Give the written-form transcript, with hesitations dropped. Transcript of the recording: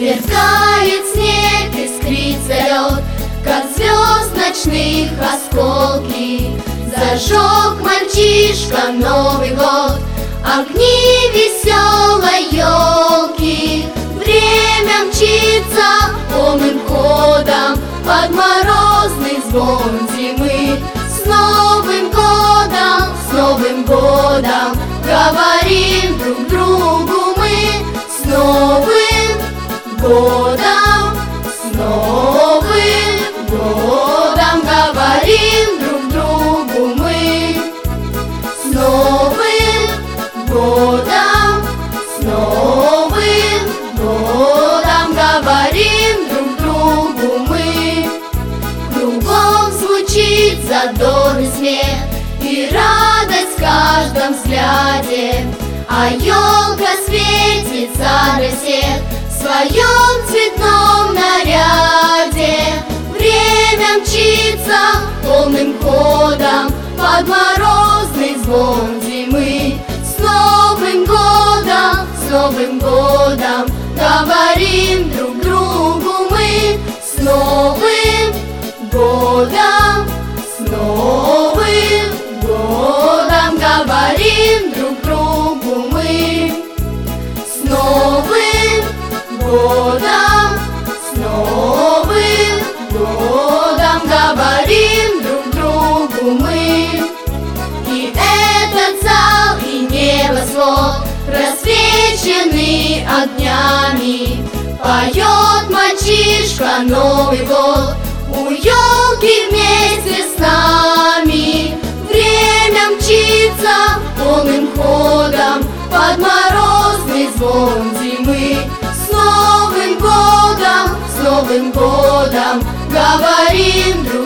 Сверкает снег, искрится лед, как звезд ночных осколки. Зажег мальчишка Новый год, огни веселой елки. Время мчится полным ходом под морозный звон зимы. С Новым годом, с Новым годом, говорим друг другу мы. С Новым годом, с Новым годом, говорим друг другу мы. С Новым годом, с Новым годом, говорим друг другу мы. Кругом звучит задорный смех и радость в каждом взгляде, а елка светится для всех в своем цветном наряде. Время мчится полным ходом под морозный звон зимы. С Новым годом, с Новым годом, говорим друг другу мы. С Новым годом, с Новым годом, говорим друг другу мы. С Новым годом, с Новым годом, говорим друг другу мы. И этот зал, и небосвод рассвечены огнями. Поет мальчишка Новый год у елки вместе с нами. Время мчится полным ходом под морозный звон зимы. С Новым годом, с Новым годом, говорим друг